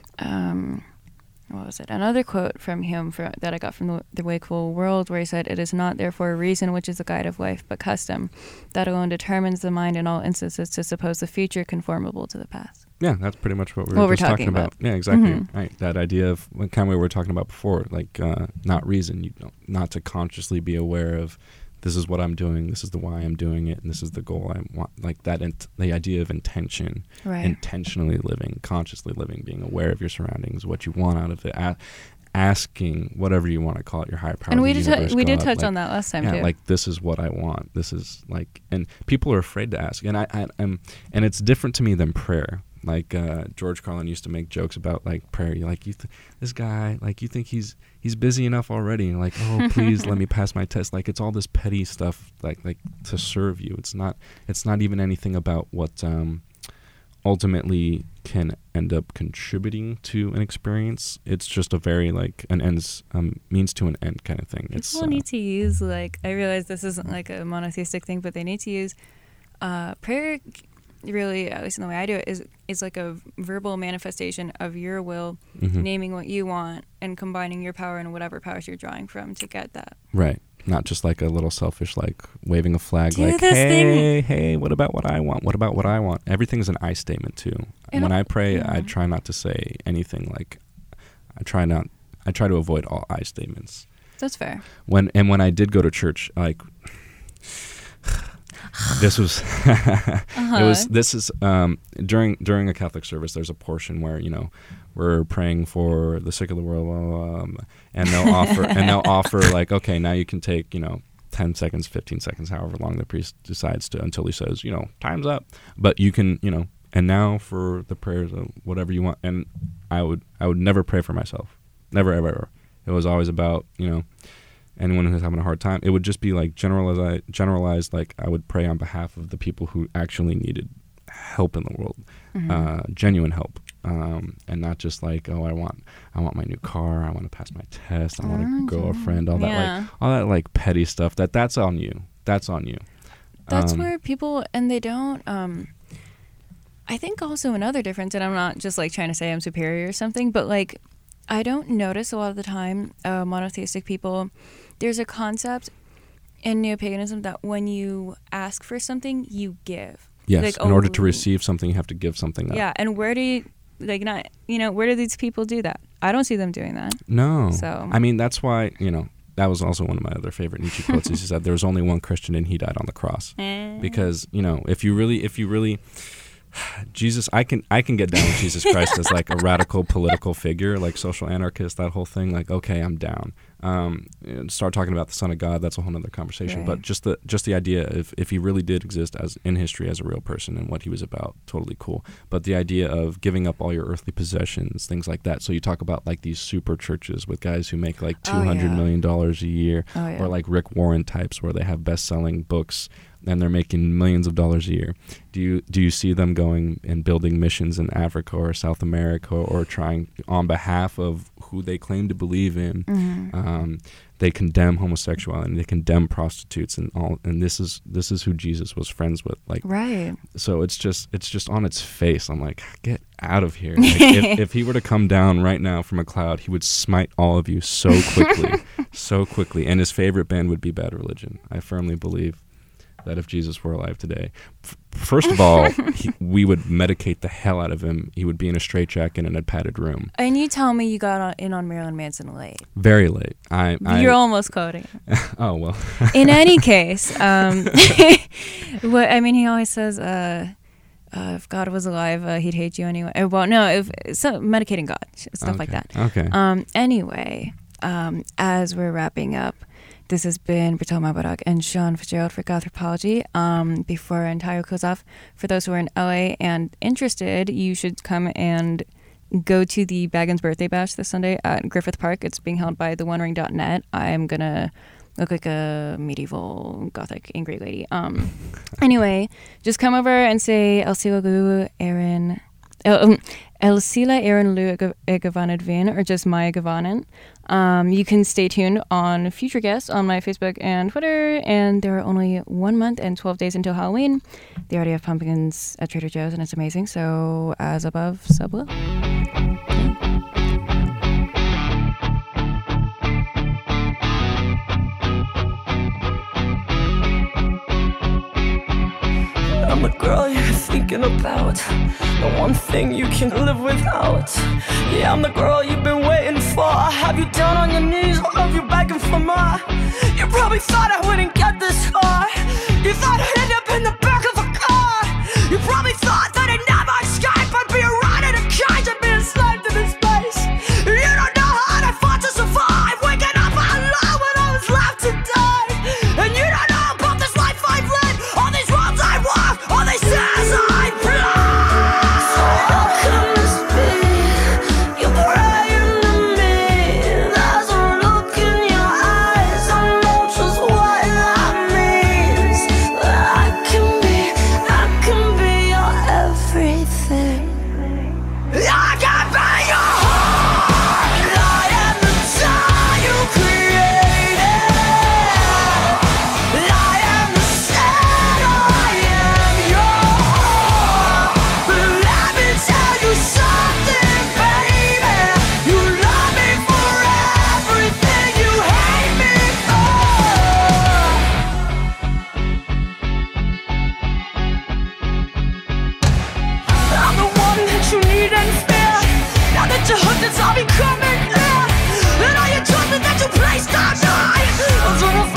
What was it? Another quote from him that I got from the Wakeful World, where he said, "It is not therefore reason which is the guide of life, but custom, that alone determines the mind in all instances to suppose the future conformable to the past." Yeah, that's pretty much what we were just talking about. Yeah, exactly. Mm-hmm. Right. That idea of kind of what we were talking about before, like not reason, not to consciously be aware of this is what I'm doing, this is the why I'm doing it, and this is the goal I want. Like that, the idea of intention, intentionally living, consciously living, being aware of your surroundings, what you want out of it, asking whatever you want to call it, your higher power. And we did touch on that last time too. Like this is what I want. This is like, and people are afraid to ask, and and it's different to me than prayer. Like George Carlin used to make jokes about like prayer. You're like, this guy, like you think he's busy enough already. And like, oh please let me pass my test. Like it's all this petty stuff, like to serve you. It's not even anything about what ultimately can end up contributing to an experience. It's just a very like an ends means to an end kind of thing. People need to use like, I realize this isn't like a monotheistic thing, but they need to use prayer. Really, at least in the way I do it, is like a verbal manifestation of your will, naming what you want and combining your power and whatever powers you're drawing from to get that. Right. Not just like a little selfish, like waving a flag, like, hey, what about what I want? What about what I want? Everything's an I statement too. And when I pray, I try not to say anything like, I try to avoid all I statements. That's fair. When I did go to church, like, This was during a Catholic service. There's a portion where we're praying for the sick of the world, and they'll offer like, okay, now you can take 10 seconds, 15 seconds, however long the priest decides to, until he says time's up. But you can and now for the prayers of whatever you want. And I would never pray for myself, never ever. It was always about anyone who's having a hard time. It would just be like generalized. Like I would pray on behalf of the people who actually needed help in the world, genuine help, and not just like, oh, I want my new car, I want to pass my test, I want a girlfriend, all that like petty stuff. That's on you. That's on you. That's where people, and they don't. I think also another difference, and I'm not just like trying to say I'm superior or something, but like I don't notice a lot of the time monotheistic people. There's a concept in neo-paganism that when you ask for something, you give. Yes, like, in order to receive something, you have to give something up. Yeah, and where do where do these people do that? I don't see them doing that. No. So I mean, that's why, that was also one of my other favorite Nietzsche quotes. He said, there was only one Christian and he died on the cross. Because, if you really Jesus, I can get down with Jesus Christ as like a radical political figure, like social anarchist, that whole thing. Like, okay, I'm down. Start talking about the Son of God, that's a whole other conversation. Right. But just the idea, if he really did exist as in history as a real person and what he was about, totally cool. But the idea of giving up all your earthly possessions, things like that. So you talk about like these super churches with guys who make like $200 million a year, or like Rick Warren types where they have best-selling books and they're making millions of dollars a year. Do you see them going and building missions in Africa or South America, or trying on behalf of who they claim to believe in? They condemn homosexuality and they condemn prostitutes and all. And this is who Jesus was friends with. Like, right. So it's just on its face. I'm like, get out of here. Like, if he were to come down right now from a cloud, he would smite all of you so quickly, And his favorite band would be Bad Religion. I firmly believe that if Jesus were alive today, first of all, we would medicate the hell out of him. He would be in a straitjacket in a padded room. And you tell me you got in on Marilyn Manson late. Very late. You're almost quoting. Oh, well. In any case, he always says, if God was alive, he'd hate you anyway. Well, no, medicating God, stuff like that. Okay. Anyway, as we're wrapping up, this has been Bertel Mabarak and Sean Fitzgerald for Gothropology. Before our entire close off, for those who are in LA and interested, you should come and go to the Baggins Birthday Bash this Sunday at Griffith Park. It's being held by thewonering.net. I'm going to look like a medieval gothic angry lady. Anyway, just come over and say El Sila Aaron Lu Egavanen Vin, or just Maya Gavanen. You can stay tuned on future guests on my Facebook and Twitter, and there are only 1 month and 12 days until Halloween. They already have pumpkins at Trader Joe's, and it's amazing. So as above, so below. I'm the girl you're thinking about, the one thing you can live without. Yeah, I'm the girl you've been waiting for. I have you down on your knees, I have you begging for more. You probably thought I wouldn't get this far. You thought I'd end up in the back of a car. You probably thought that I'd never escape. I'd be around in a cage, I'd be enslaved in space. You don't know how I fought to survive, waking up alone when I was left to die. And you don't know about this life I've led, all these roads I walk, all these stairs I climb. So how can this be? You're praying to me. There's a look in your eyes, I know just what that means. I can be your everything. I can be your heart. I am the time you created. I am the center, I am your heart. Let me tell you something, baby. You love me for everything you hate me for. I'm the one that you need and fear. Now that your hooked, it's all becoming clear. And all your trust that you placed on me, I'm gonna